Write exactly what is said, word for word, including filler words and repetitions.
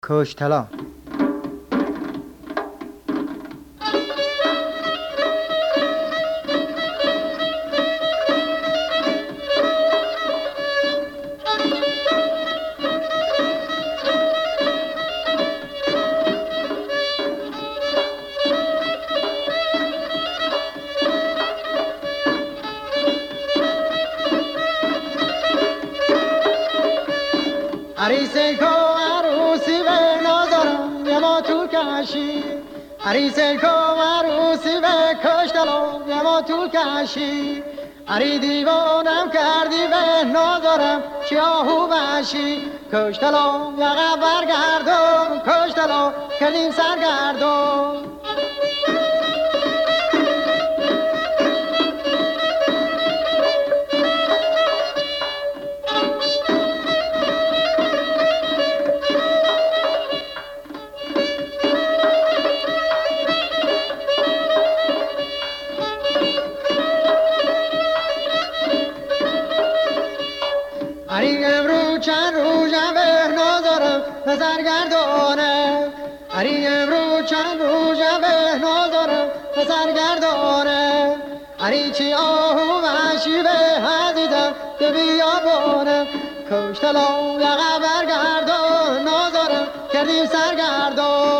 کشتلا عریسه کو عروسی به نازارم یه ما تو کشی عریسه کو عروسی به کشتلو یه ما تو کشی عری دیوانم کردی به نازارم چی آهو بشی کشتلو یقه برگردم کشتلو کردیم سرگردم عری امرو چند روزم به نازارم سرگردانه عری امرو چند روزم به نازارم سرگردانه عری چی آهو وحشی به حدیدم به بیابانم کشتلو یقه برگردان نازارم کردیم سرگردان